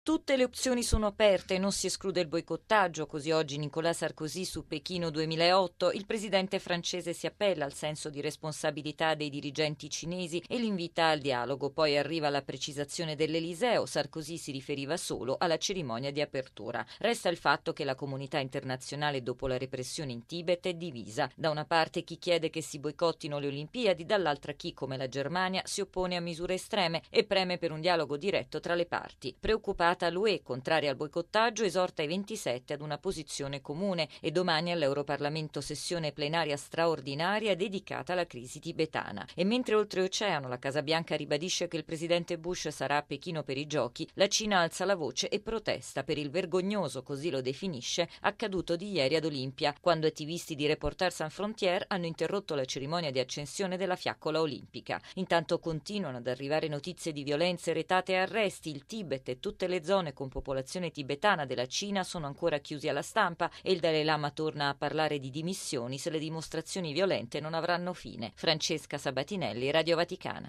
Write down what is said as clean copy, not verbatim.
Tutte le opzioni sono aperte, non si esclude il boicottaggio, così oggi Nicolas Sarkozy su Pechino 2008, il presidente francese si appella al senso di responsabilità dei dirigenti cinesi e li invita al dialogo, poi arriva la precisazione dell'Eliseo, Sarkozy si riferiva solo alla cerimonia di apertura. Resta il fatto che la comunità internazionale dopo la repressione in Tibet è divisa, da una parte chi chiede che si boicottino le Olimpiadi, dall'altra chi, come la Germania, si oppone a misure estreme e preme per un dialogo diretto tra le parti. Preoccupata l'UE, contraria al boicottaggio, esorta i 27 ad una posizione comune e domani all'Europarlamento sessione plenaria straordinaria dedicata alla crisi tibetana. E mentre oltreoceano la Casa Bianca ribadisce che il presidente Bush sarà a Pechino per i giochi, la Cina alza la voce e protesta per il vergognoso, così lo definisce, accaduto di ieri ad Olimpia, quando attivisti di Reporters Sans Frontières hanno interrotto la cerimonia di accensione della fiaccola olimpica. Intanto continuano ad arrivare notizie di violenze retate e arresti. Il Tibet e tutte le zone con popolazione tibetana della Cina sono ancora chiusi alla stampa e il Dalai Lama torna a parlare di dimissioni se le dimostrazioni violente non avranno fine. Francesca Sabatinelli, Radio Vaticana.